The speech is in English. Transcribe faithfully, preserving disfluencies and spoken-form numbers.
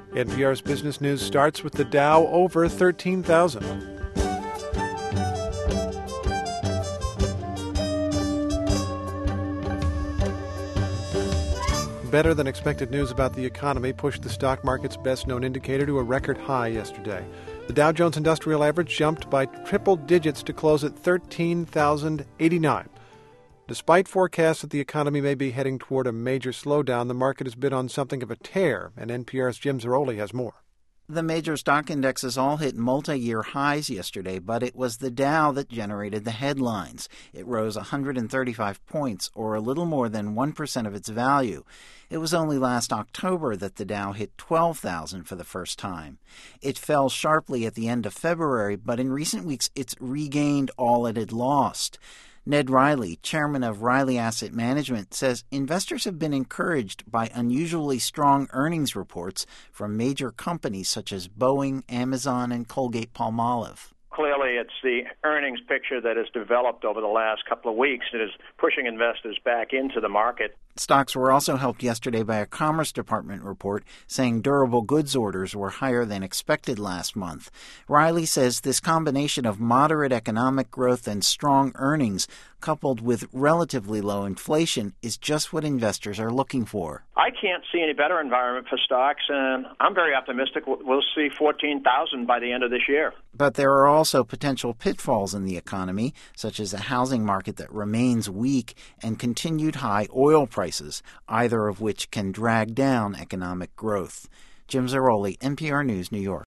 N P R's Business News starts with the Dow over thirteen thousand. Better than expected news about the economy pushed the stock market's best-known indicator to a record high yesterday. The Dow Jones Industrial Average jumped by triple digits to close at thirteen thousand eighty-nine. Despite forecasts that the economy may be heading toward a major slowdown, the market has been on something of a tear, and N P R's Jim Zarroli has more. The major stock indexes all hit multi-year highs yesterday, but it was the Dow that generated the headlines. It rose one hundred thirty-five points, or a little more than one percent of its value. It was only last October that the Dow hit twelve thousand for the first time. It fell sharply at the end of February, but in recent weeks it's regained all it had lost. Ned Riley, chairman of Riley Asset Management, says investors have been encouraged by unusually strong earnings reports from major companies such as Boeing, Amazon, and Colgate-Palmolive. Clearly, it's the earnings picture that has developed over the last couple of weeks that is pushing investors back into the market. Stocks were also helped yesterday by a Commerce Department report saying durable goods orders were higher than expected last month. Riley says this combination of moderate economic growth and strong earnings, coupled with relatively low inflation, is just what investors are looking for. I can't see any better environment for stocks, and I'm very optimistic we'll see fourteen thousand by the end of this year. But there are also potential pitfalls in the economy, such as a housing market that remains weak and continued high oil prices, either of which can drag down economic growth. Jim Zarroli, N P R News, New York.